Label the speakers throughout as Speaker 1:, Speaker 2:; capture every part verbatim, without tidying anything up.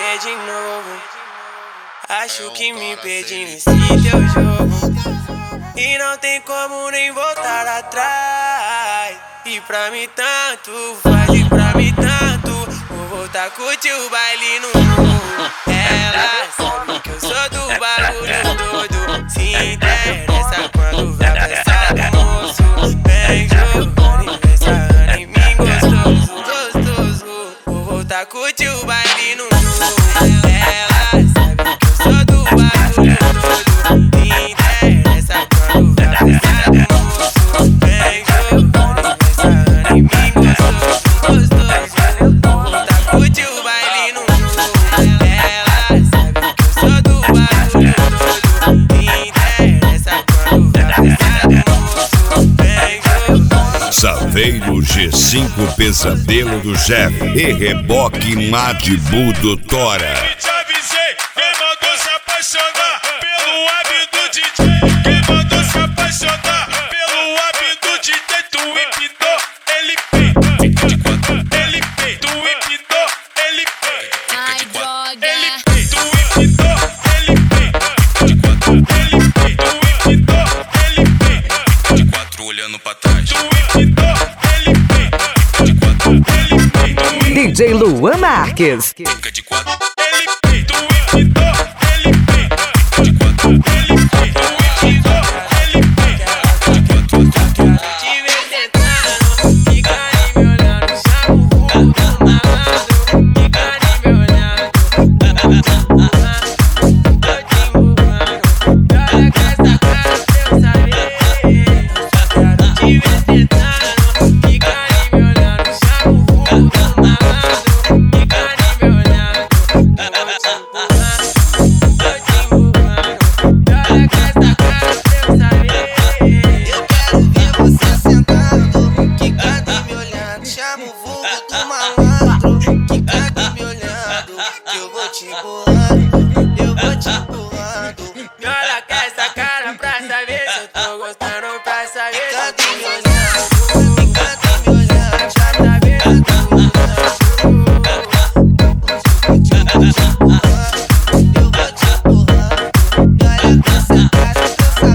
Speaker 1: ver de novo. Acho que me perdi nesse teu jogo e não tem como nem voltar atrás. E pra mim tanto faz, e pra mim tanto. Vou voltar a curtir o baile no mundo. Ela sabe que eu sou do bagulho todo. Se interessa quando vai pensar no moço. Vem jogando, vem sarrando em mim gostoso, gostoso. Vou voltar a curtir o baile no mundo. Ela sabe que eu sou do bagulho todo. Se interessa quando vai pensar no moço. Vem jogando, vem sarrando em mim gostoso, gostoso. Vou voltar a curtir o baile no mundo. Ela sabe que eu sou do bagulho todo. Se interessa quando vai pensar no moço. Vem jogando.
Speaker 2: Saveiro G cinco Pesadelo do Jeff e Reboque Madibu do Tora.
Speaker 3: Te avisei, quem mandou se apaixonar pelo hábito do D J? Quem mandou se apaixonar pelo hábito do D J? Tu empinou, ele pei. Ele pei, tu empinou, ele pei.
Speaker 4: Ai, droga.
Speaker 3: Ele pei, tu empinou, ele pei. Ele pei, tu empinou, ele pei. De quatro olhando pra trás. Tu empinou, ele pei. De quatro, ele pei.
Speaker 5: D J Luan Marques.
Speaker 3: Fica de quatro. Ele pei, tu empinou, ele pei. De quatro, ele pei. Tu empinou, ele pei. De quatro,
Speaker 1: Te ver tentando, fica aí me olhando. Chama o vulgo do malandro, fica aí me olhando. Tô te empurrando, olha com essa cara pra eu saber. Quero te ver tentando, fica aí me olhando. Chama o vulgo do malandro, fica aí me olhando. Tô te empurrando, tô te empurrando, olha com essa cara pra eu saber.
Speaker 6: Eu quero ver você sentando, quicando e me olhando. Chama o vulgo do malandro, quicando e me olhando. Que eu vou te empurrando, eu vou te empurrando.
Speaker 1: Me olha com essa cara pra saber se eu tô gostando, pra saber se eu
Speaker 6: Quicando
Speaker 1: tô
Speaker 6: e me
Speaker 1: gostando.
Speaker 6: olhando, quicando e me olhando.
Speaker 1: Pra saber se eu tô
Speaker 6: Eu vou te empurrando, e olha com essa cara pra eu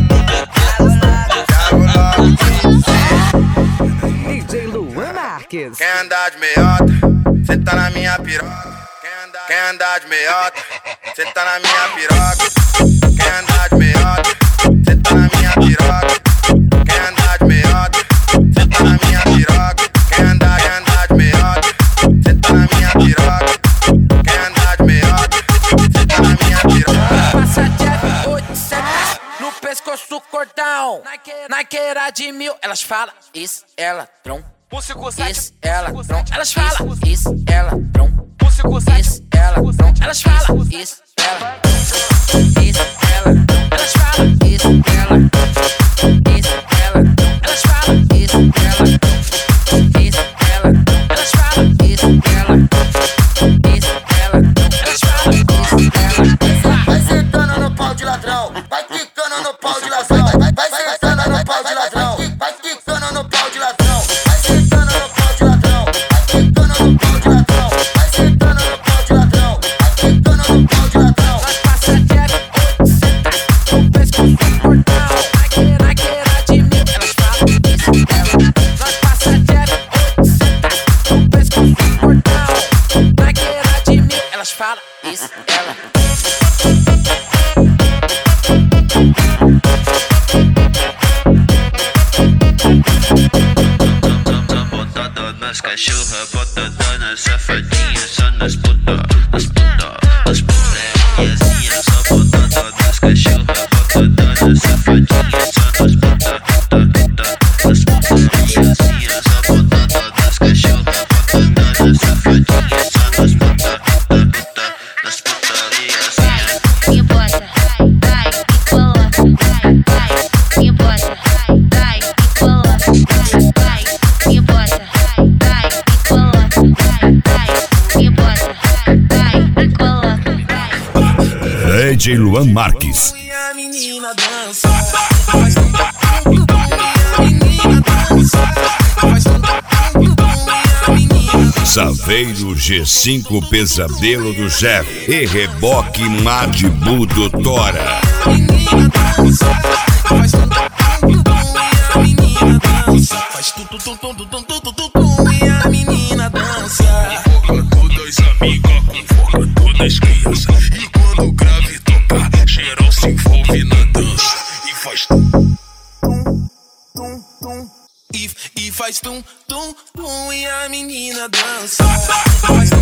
Speaker 6: saber que
Speaker 5: D J Luan Marques.
Speaker 7: Quem andar de meiota, cê tá na minha piroca. Quem andar de meiota, cê tá na minha piroca. Quem andar de meiota, cê tá na minha piroca. Quem andar de meiota, cê tá na minha piroca. Quem andar, quem andar de meiota, cê tá na minha piroca. Quem andar de meiota, cê tá na minha piroca.
Speaker 8: Passa Jeff oito sete no pescoço cordão. Naqueira de mil, elas falam isso, ela trom. Isso, ela trom. Elas falam isso, ela trom. Isso, ela trom. Elas falam isso, ela. Isso, ela trom. Elas falam isso, ela. Isso, ela trom. Elas falam isso, ela. Isso, ela trom. Elas falam isso, ela. Isso, ela trom. Elas falam isso, ela.
Speaker 6: vai sentando no pau de ladrão, vai quicando no pau de ladrão, vai, vai sentando no pau de ladrão, vai quicando no pau de ladrão, vai sentando no pau de ladrão, vai quicando no pau de ladrão, vai sentando no pau de ladrão, vai quicando no pau de ladrão.
Speaker 8: Nós passa Jeff oito sete no pescoço cordão. Naqueira de mil, elas falam isso, ela. Nós passa Jeff oito sete no pescoço cordão. Naqueira de mil, elas falam isso, ela.
Speaker 9: Botada nas cachorras, botada nas safadinhas, só nas puta, nas puta, nas puta. Só botada nas cachorras, botada nas safadinhas, só nas puta, puta, puta, nas puta. Só botada nas cachorras, botada nas safadinhas, só nas puta, puta, puta, nas putarias.
Speaker 4: Me bota, vai, e coloca, vai, me bota, vai, e coloca, vai, me bota, vai, e coloca, vai, me bota, vai, e coloca.
Speaker 2: D J Luan Marques.
Speaker 6: E a menina dança, faz um bum bum, e a menina dança, faz um bum bum, e a menina dança.
Speaker 2: Saveiro G cinco Pesadelo do Jeff e Reboque Mad Budo Tora.
Speaker 10: Faz tum tum tum tum tum tum tum tum tum e a menina dança. Invoca todas amigas, convoca todas as crianças. E quando o grave tocar, geral se envolve na dança. E faz tum tum tum tum. E, e faz tum tum tum e a menina dança. Faz